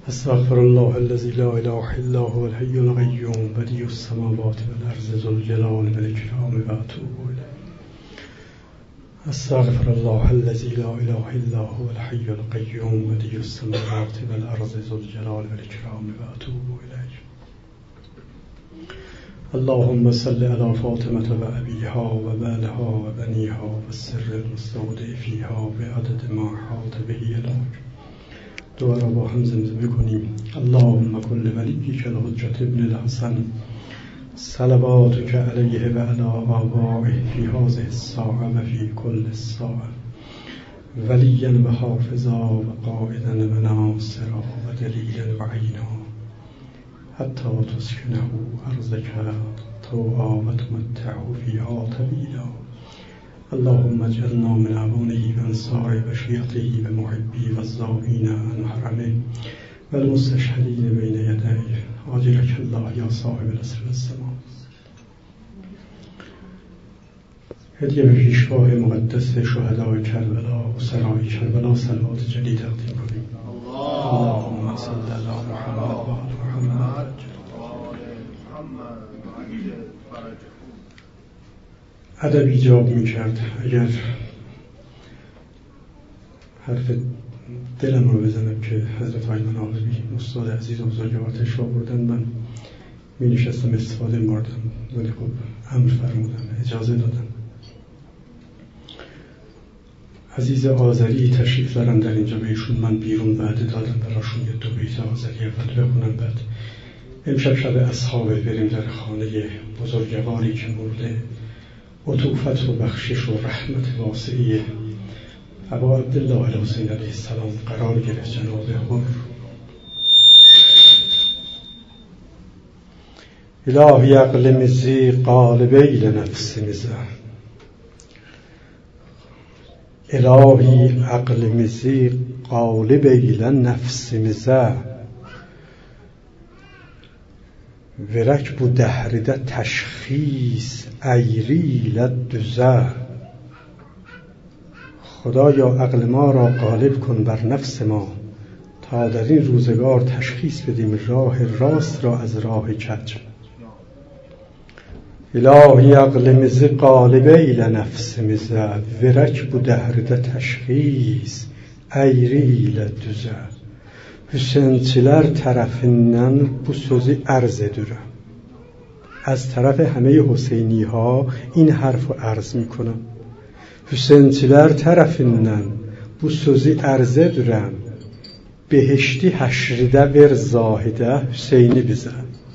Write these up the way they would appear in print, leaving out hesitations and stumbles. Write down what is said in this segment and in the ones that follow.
استغفر الله الذي لا اله الا هو الحي القيوم بديع السماوات والارض ذو الجلال والاكرام واتوب الیه. استغفر الله الذي لا اله الا هو الحي القيوم بديع السماوات والارض ذو الجلال والاكرام واتوب الیه. اللهم صل على فاطمة وأبيها وبالها وبنيها والسر المستودع فيها بعدد ما حاط به علمك. دوباره با هم زمزمه کنیم. اللهم كل وليك الحجة ابن الحسن صلواتك عليه وعلى آبائه في هذه الساعة وفي كل الساعة وليا وحافظا وقائدا وناصرا ودليلا وعينا حتى تسكنه أرضك طوعا وتمتعه فيها طويلا. اللهم اجعلنا من أعوانه وأنصاره وشيعته ومحبيه والزائرين عن حرمه والمستشهدين بين يديه. عاجلك الله يا صاحب العصر والزمان. هدیه به پیشوای مقدس شهدای کربلا و سرای کربلا صلوات جلی تقدیم کنیم. اللهم صل علی محمد و آل محمد. ادب ایجاب میکرد اگر حرف دلم رو بزنم که حضرت ایمن عاقبی استاد عزیز و بزرگوار تشریف آوردن، من می نشستم استفاده می‌کردم، ولی خب امر فرمودن، اجازه دادن. عزیز آذری تشریف دارن در اینجا، به ایشون من بیرون وعده دادم براشون یه دو بیت آذری اول بخونم، بعد امشب شب اصحابه بریم در خانه بزرگواری که مورد عطوفت و بخشش و رحمت واسعی ابا عبدالله الحسین علیه السلام قرار گرفت. جناب حر الهی عقل مزی قالبی لنفس مزه، الهی عقل مزی قالبی لنفس مزه ورک بو دهرده تشخیص ایری لدوزه. خدایا عقل ما را غالب کن بر نفس ما تا در این روزگار تشخیص بدیم راه راست را از راه کج. الهی عقل مزی قالبی لنفس مزه ورک بو دهرده تشخیص ایری لدوزه. Hüseyinçiler tarafından bu sözü arz ediyorum. از طرف همه حسینی ها این حرف رو عرض می کنم. Hüseyinçiler tarafından bu sözü arz ediyorum. بهشتی حشرده ور زاهده حسینی bize.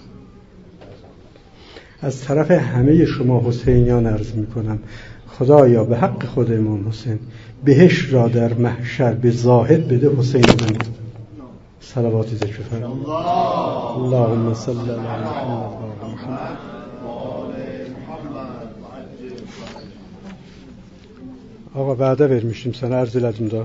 از طرف همه شما حسینیان عرض می کنم خدایا به حق خود امام حسین بهشت را در محشر به زاهد بده حسین بن. صلوات ذکر فرمایید. اللهم صل علی محمد و آل محمد. آقا vədə vermişdim sənə, arz elədim də.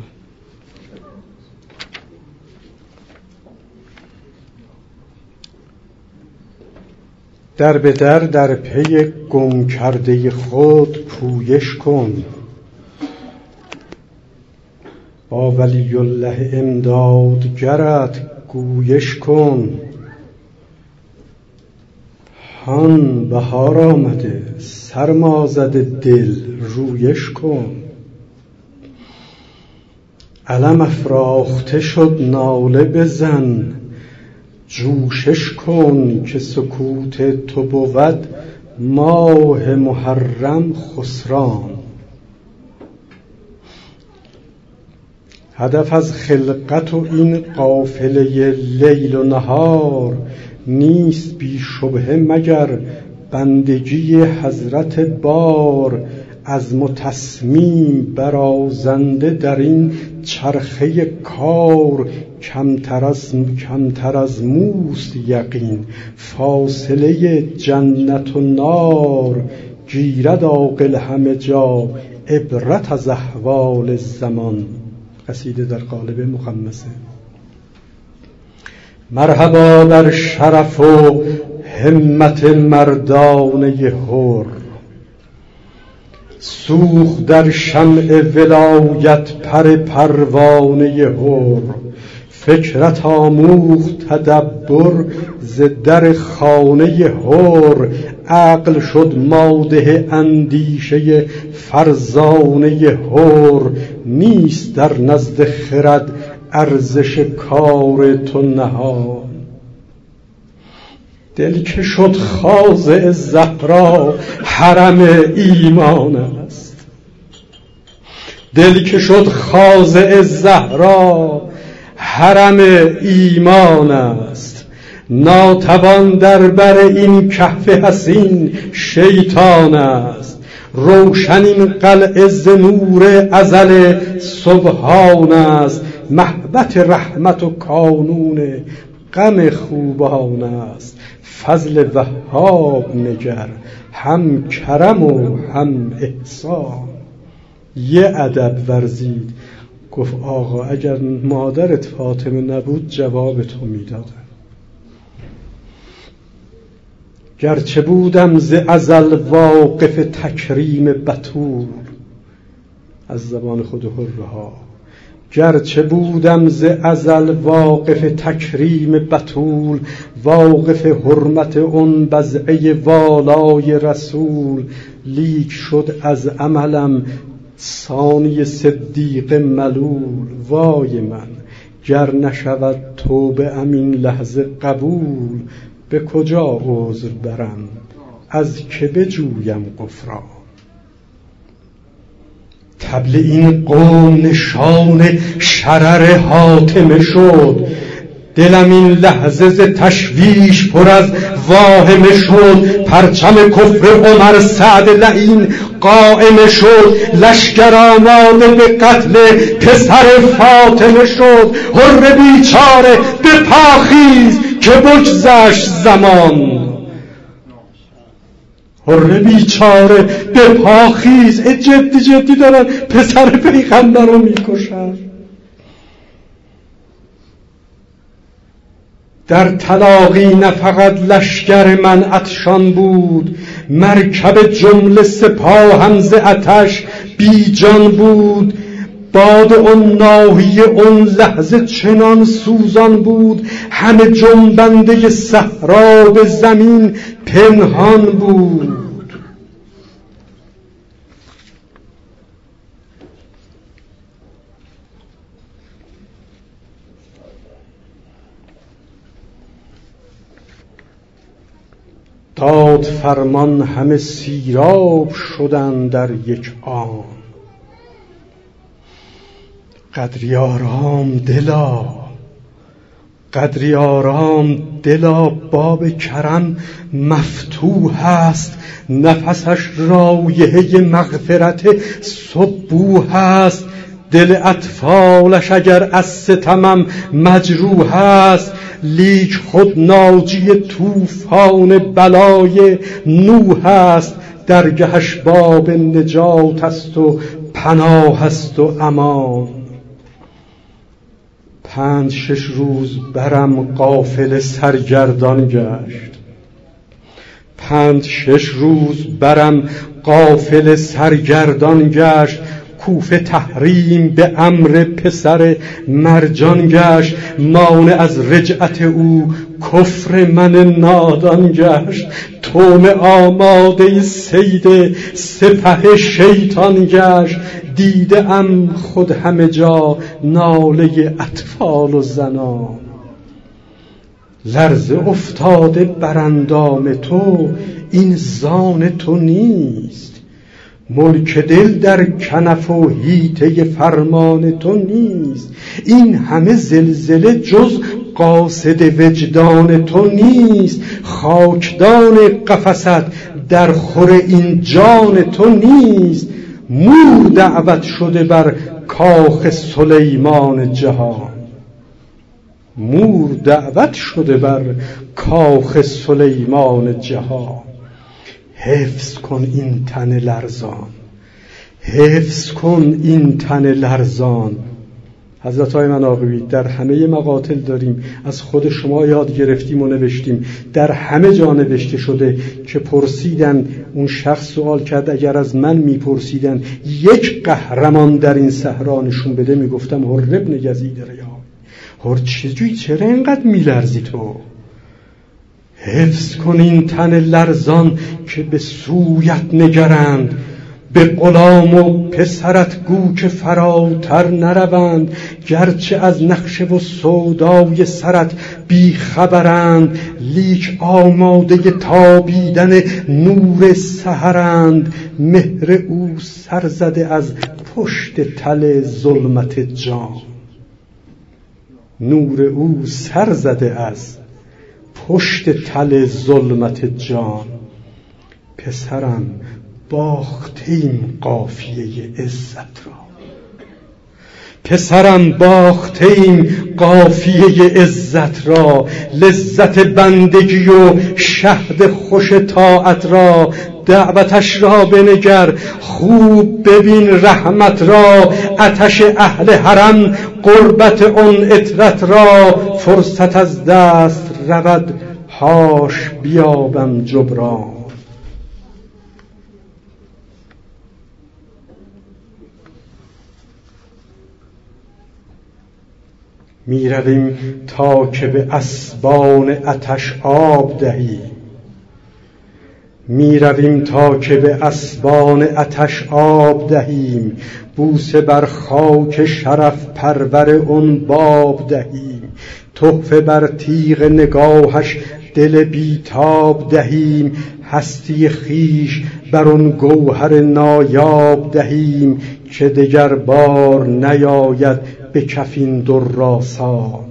در به در پی گم کرده خود پویش کن، با ولی الله امدادگرت گویش کن. هان بهار آمده سرما زده دل رویش کن. علم افراخته شد ناله بزن جوشش کن، که سکوت تو بود ماه محرم خسران. هدف از خلقت و این قافله لیل و نهار نیست بی شبهه مگر بندگی حضرت بار. از متصمیم برازنده در این چرخه کار کمتر از موست یقین. فاصله جنت و نار گیرد عاقل همه جا عبرت از احوال زمان. قصیده در قالب مخمسه. مرحبا بر شرف و همت مردانه حر، سوخت در شمع ولایت پر پروانه حر. فکرت آموخت تدبر ز در خانه حر، عقل شد ماده اندیشه فرزانه حر. نیست در نزد خرد ارزش کار تو نهان، دل که شد خاضع زهرا حرم ایمان است. دل که شد خاضع زهرا حرم ایمان است. ناتوان در بر این کهف حسین شیطان است. روشن این قلعه ز نور ازل سبحان است. محبت رحمت و کانون غم خوبان است. فضل وهاب نگر، هم کرم و هم احسان. یه ادب ورزید، گفت آقا اگر مادرت فاطمه نبود جواب تو میدادم. گرچه بودم ز ازل واقف تکریم بتول، از زبان خود حرها، گرچه بودم ز ازل واقف تکریم بتول، واقف حرمت اون بضعه والای رسول، لیک شد از عملم ثانی صدیق ملول. وای من گر نشود توبه امین لحظه قبول، به کجا عذر برم از که بجویم غفران. طبل این قوم نشان شرر حاتمه شد، دلم این لحظه ز تشویش پر از واهمه شد. پرچم کفر عمر سعد لعین قائم شد، لشکر آماده به قتل پسر فاطمه شد. حر بیچاره به پا خیز که بگذشت زمان، حر بیچاره به پا خیز. جدی دارن پسر پیغمبر رو میکشن. در تلاقی نه فقط لشکر من عطشان بود، مرکب جمله سپاه هم ز آتش بی جان بود. باد اون ناحیه اون لحظه چنان سوزان بود، همه جنبنده صحرا به زمین پنهان بود. داد فرمان همه سیراب شدن در یک آن. قدری آرام دلا باب کرم مفتوح است. نفسش رایحه مغفرت صبوح است. دل اطفالش اگر از ستمم مجروح است، لیک خود ناجی طوفان بلای نوح است. درگهش باب نجات است و پناه است و امان. 5-6 روز برم قافله سرگردان گشت. 5-6 روز برم قافله سرگردان گشت. کوفه تحریم به امر پسر مرجان گشت. مانع از رجعت او کفر من نادان گشت. تومه آماده صید سپه شیطان گشت. دیده ام خود همه جا ناله اطفال و زنان. لرزه افتاده بر اندام تو این زان تو نیست. ملک دل در کنف و هیته فرمان تو نیست. این همه زلزله جز قاصد وجدان تو نیست. خاکدان قفست در خور این جان تو نیست. مور دعوت شده بر کاخ سلیمان جهان. مور دعوت شده بر کاخ سلیمان جهان. حفظ کن این تن لرزان، حفظ کن این تن لرزان. حضرت های مناقبی در همه مقاتل داریم، از خود شما یاد گرفتیم و نوشتیم. در همه جا نوشته شده که پرسیدن، اون شخص سوال کرد اگر از من میپرسیدن یک قهرمان در این صحرا نشون بده، میگفتم حر بن یزید ریاحی. چرا اینقدر میلرزی تو؟ حفظ کن این تن لرزان که به سویت نگرند، به غلام و پسرت گو که فراتر نروند. گرچه از نقشه و سودای سرت بی خبرند، لیک آماده تابیدن نور سحرند. مهر او سر زده از پشت تل ظلمت جان، نور او سر زده از پشت تل ظلمت جان. پسرم باختیم قافیه عزت را، پسرم باختیم قافیه عزت را. لذت بندگی و شهد خوش طاعت را، دعوتش را بنگر خوب ببین رحمت را. آتش اهل حرم قربت اون عطرت را، فرصت از دست رود هاش بیابم جبران. می رویم تا که به اسبان آتش آب دهیم، می رویم تا که به اسبان آتش آب دهیم. بوسه بر خاک شرف پرور اون باب دهیم، تحفه بر تیغ نگاهش دل بیتاب دهیم. هستی خیش بر اون گوهر نایاب دهیم، که دگر بار نیاید به کف این در آسان.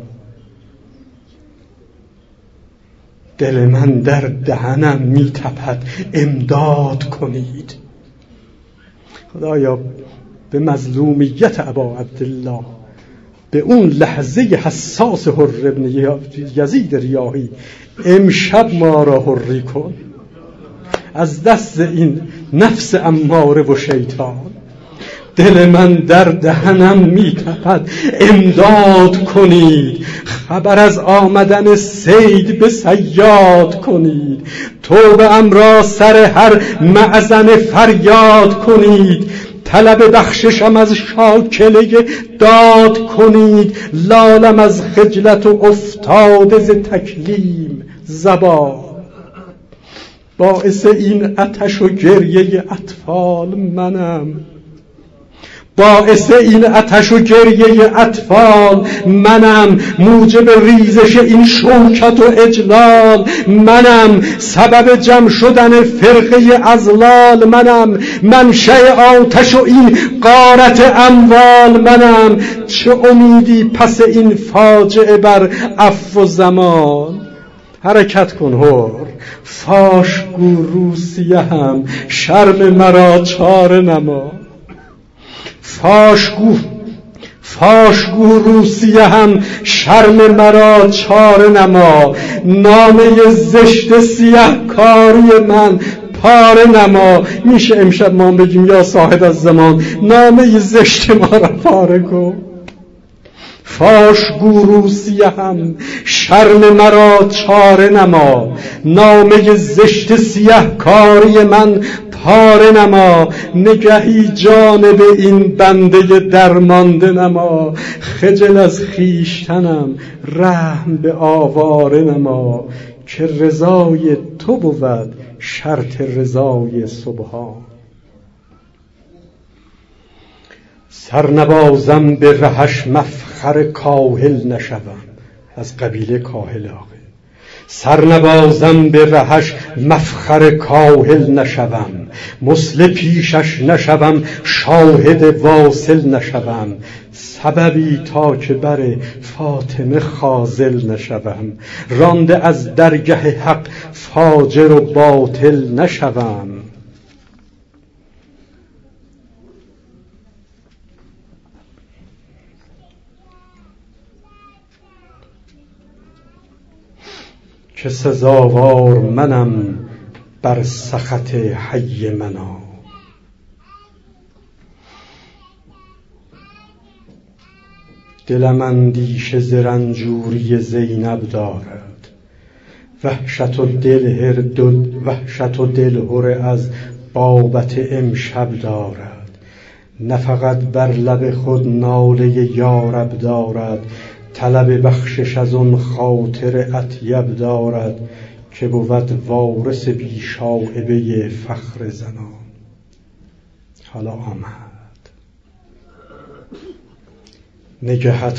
دل من در دهنم می تپد امداد کنید. خدایا به مظلومیت ابا عبدالله، به اون لحظه حساس حر ابن یزید ریاحی، امشب ما را حری کن از دست این نفس اماره و شیطان. دل من در دهنم میتپد امداد کنید. خبر از آمدن صید به صیاد کنید. توبه ام را سر هر معزن فریاد کنید. طلب بخششم از شاکله داد کنید. لالم از خجلت و افتاده ز تکلیم زبان. باعث این آتش و گریه اطفال منم، باعث این آتش و گریه اطفال منم. موجب ریزش این شوکت و اجلال منم. سبب جمع شدن فرقه ازلال منم. منشأ آتش و این غارت اموال منم. چه امیدی پس این فاجعه بر عفو زمان؟ حرکت کن حر، فاش گو روسیه هم شرم مرا چاره نما. فاشگو روسیه هم شرم مرا چاره نما. نامه زشت سیه کاری من پاره نما. میشه امشب ما بگیم یا صاحب از زمان نامه زشت ما را پاره کن. فاشگو روسیه هم شرم مرا چاره نما. نامه زشت سیه کاری من پاره نما. نگهی جانب این بنده درمانده نما. خجل از خیشتنم رحم به آواره نما. که رضای تو بود شرط رضای سبحان. سرنبازم به رهش مفخر کاهل نشوم. از قبیله کاهل آقا. سرنبازم به رهش مفخر کاهل نشوم. مثل پیشش نشوم، شاهد واصل نشوم. سببی تا که بر فاطمه خاذل نشوم. رانده از درگه حق فاجر و باطل نشوم. که سزاوار منم بر سخط حی منا. دلم اندیشه ز رنجوری زینب دارد. وحشت و دلهره از بابت امشب دارد. نه فقط بر لب خود ناله یارب دارد، طلب بخشش از اون خاطر اطیب دارد که بود وارث بی شایبه فخر زنان. حالا آمد نگهت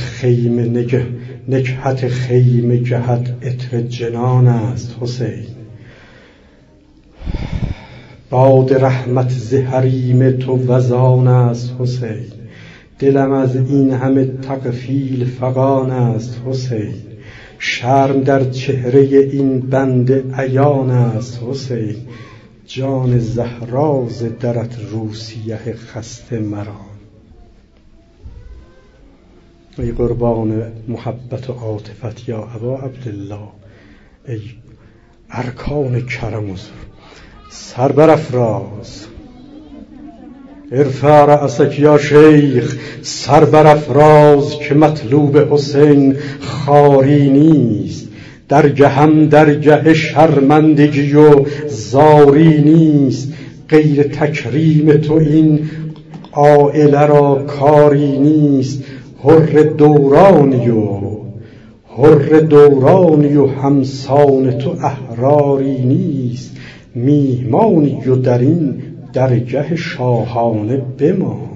خیمه جهت عطر جنان است حسین. باد رحمت ز حریم تو وزان است حسین. دلم از این همه تغفیل فغان است حسین. شرم در چهره این بنده عیان است حسین. جان زهرا ز درت روسیه خسته مرا. ای قربان محبت و عاطفت یا ابا عبدالله، ای ارکان کرم و سر برافراز. ارفع رأسک یا شیخ، سر برافراز که مطلوب حسین خواری نیست. درگهم درگه شرمندگی و زاری نیست. غیر تکریم تو این عائله را کاری نیست. حر دورانی و همسان تو احراری نیست. میهمانی و در این درگه شاهانه بمان.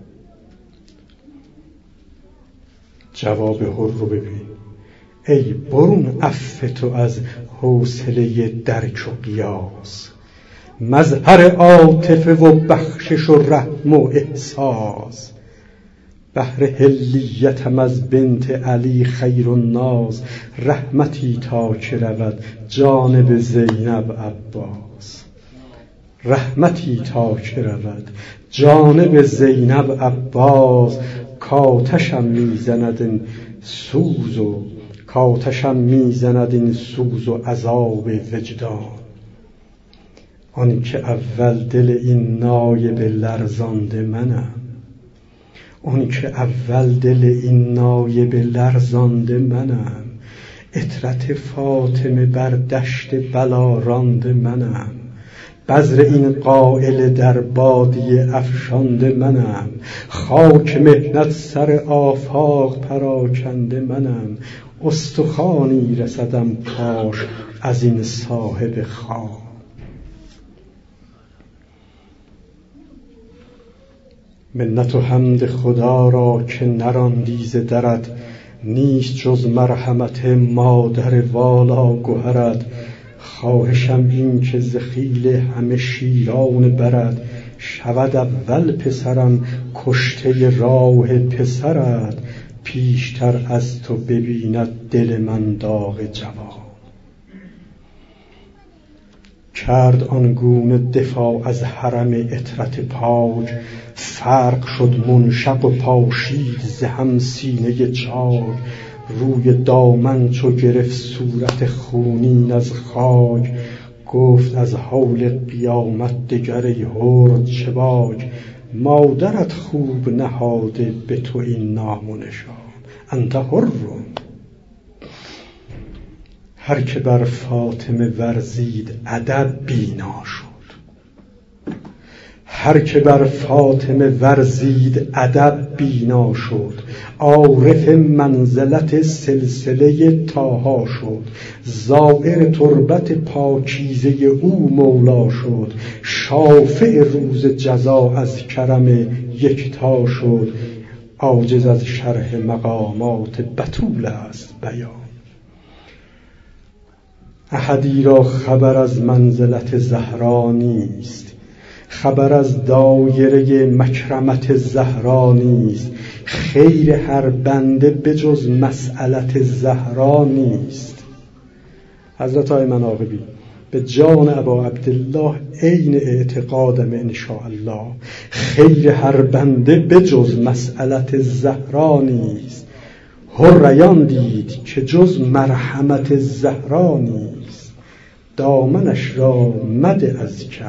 جواب حر رو ببین. ای برون عفو تو از حوصله درک و قیاس. مظهر عاطفه و بخشش و رحم و احساس. بهر حلیتم از بنت علی خیر الناس. رحمتی تا که رود جانب زینب عباس. رحمتی تا که رود جانب زینب عباس. کاتشم میزند این سوز و عذاب وجدان. آن که اول دل این نایب لرزانده منم. عطرت فاطمه بر دشت بلا رانده منم. بذر این قائل در بادیه افشانده منم. خاک محنت سر آفاق پراکنده منم. استخوانی رسدم کاش از این صاحب خواب. منت و حمد خدا را که نراندی ز درت. نیست جز مرحمت مادر والا گهرت. خواهشم این که ز خیل همه شیران برت. شود اول پسرم کشته راه پسرت. پیشتر از تو ببیند دل من داغ جوان. کرد آنگونه دفاع از حرم عطرت پاک. فرق شد منشق و پاشید ز هم سینه چاک. روی دامن چو گرفت صورت خونین از خاک. گفت از حول قیامت دگر ای حر چه باک. مادرت خوب نهاده به تو این نام و نشان. انت حر. هر که بر فاطمه ورزید ادب بینا شد. عارف منزلت سلسله طاها شد. زائر تربت پاکیزه او مولا شد. شافع روز جزا از کرم یکتا شد. عاجز از شرح مقامات بتول است بیان. احدی را خبر از منزلت زهرا نیست. خبر از دایره مکرمت زهرا نیست. خیر هر بنده بجز مسئلت زهرا نیست. حضرت آقای مناقبی به جان ابا عبدالله عین اعتقادم انشاءالله. خیر هر بنده بجز مسئلت زهرا نیست. حریان دید که جز مرحمت زهرا نیست. دامنش را مده از کف.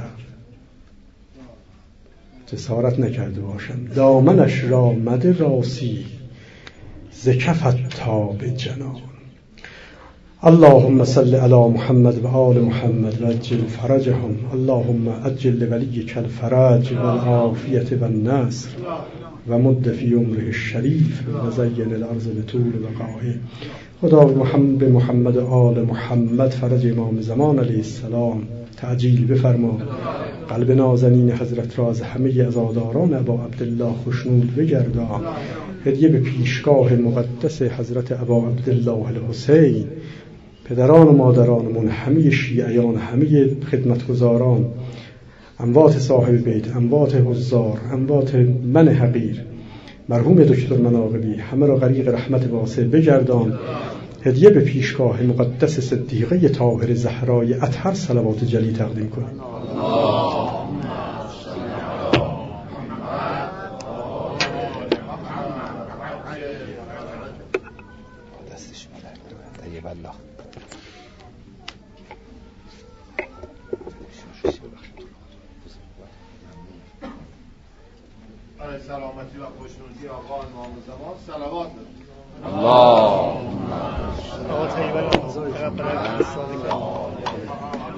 جسارت نکرده باشم. دامنش را مده راسی ز کفت تا به جنان. اللهم صل علی محمد و آل محمد و عجل فرجهم. اللهم عجل لولیک الفرج و العافیة و النصر و مد فی عمره الشریف و زین الارض بطول بقائه. خدا به محمد و آل محمد فرج امام زمان علیه السلام تعجیل بفرما. قلب نازنین حضرت را از همه عزاداران ابا عبدالله خشنود بگردان. هدیه به پیشگاه مقدس حضرت ابا عبدالله الحسین، پدران و مادرانمون، همه شیعیان، همه خدمتگزاران، اموات صاحب بیت، اموات حضار، اموات من حقیر، مرحوم دکتر مناقبی، همه را غریق رحمت واسع بگردان. هدیه به پیشگاه مقدس صدیقه طاهر زهرای اطهر صلوات جلی تقدیم کنیم. سلامتی و خوشنودی آقا امام زمان صلوات الله آقا طیبه